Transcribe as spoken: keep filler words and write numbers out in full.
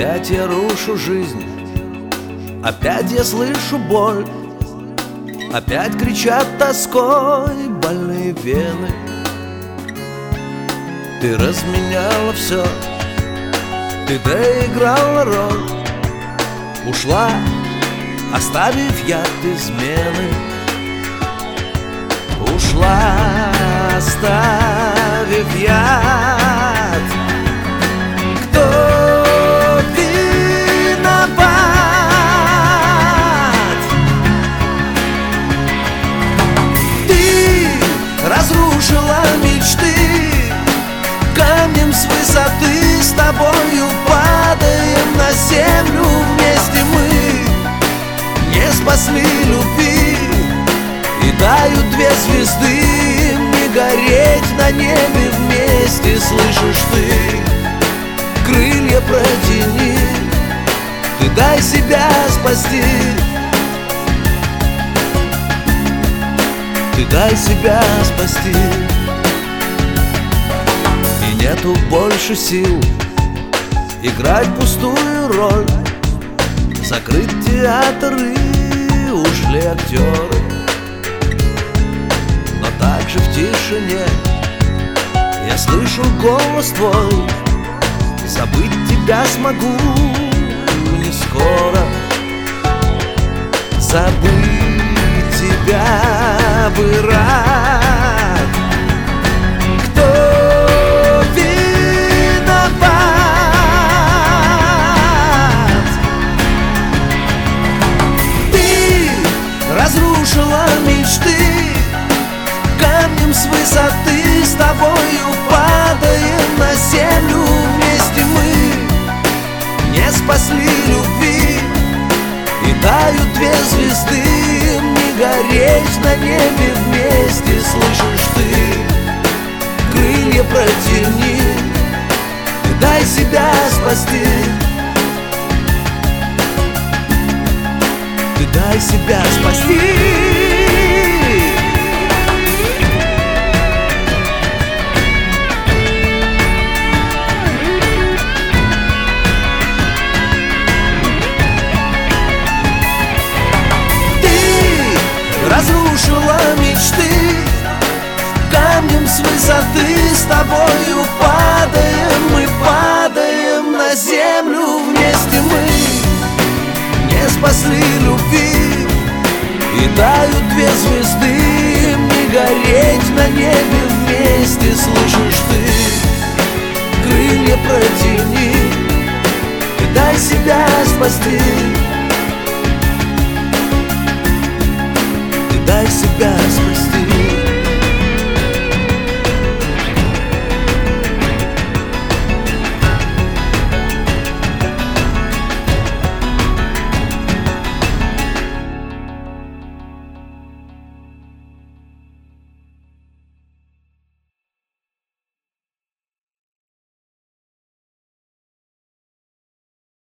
Опять я рушу жизнь, опять я слышу боль, опять кричат тоской больные вены. Ты разменяла все, ты доиграла роль, ушла, оставив яд измены. Ушла, оставив яд. Кто виноват? Ты разрушила мечты, камнем с высоты с тобою падаем на землю вместе мы. Не спасли любви, и тают две звезды, им не гореть на небе вместе. Слышишь ты, крылья протяни, ты дай себя спасти. Ты дай себя спасти. И нету больше сил играть пустую роль, закрыть театр и ушли актеры. Но также в тишине я слышу голос твой, забыть тебя смогу не скоро. Забыть тебя бы рад. Кто виноват? Ты разрушила мечты, камнем с высоты с тобою падаем на землю вместе мы. Не спасли любви, и тают две звезды, им не гореть на небе вместе. Слышишь ты, крылья протяни, и дай себя спасти. Ты дай себя спасти. Разрушила мечты, камнем с высоты с тобою падаем мы, падаем на землю вместе мы. Не спасли любви, и тают две звезды, им не гореть на небе вместе. Слышишь ты, крылья протяни, и дай себя спасти. Дай себя спасти.